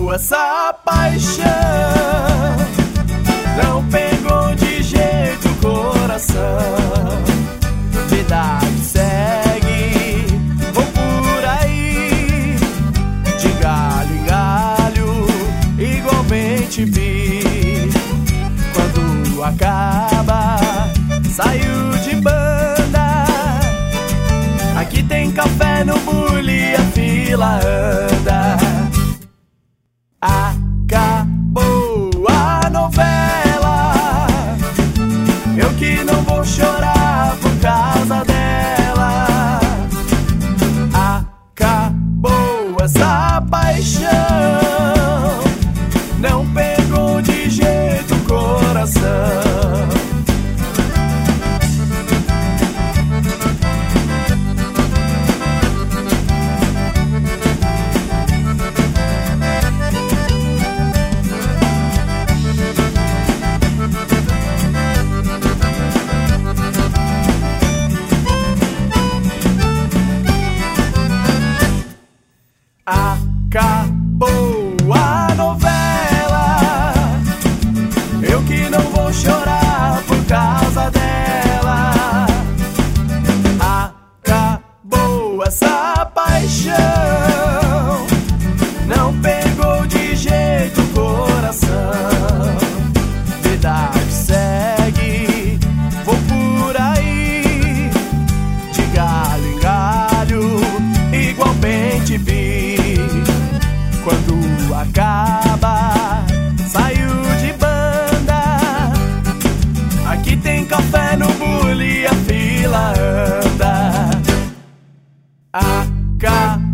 essa paixão, não pegou de jeito o coração. Vida que segue, vou por aí, de galho em galho, igualmente vi. Quando acaba, saiu de banda. Aqui tem café no bule, a fila anda. Acabou a novela, eu que não vou chorar por causa dela. Acabou essa paixão, não pegou de jeito o coração. Acabou a novela, eu que não vou chorar por causa dela. Acabou essa paixão, não pegou de jeito o coração. Vida que segue, vou por aí, de galho em galho, igualmente vi. Quando acaba, saiu de banda. Aqui tem café no bule, a fila anda. Acaba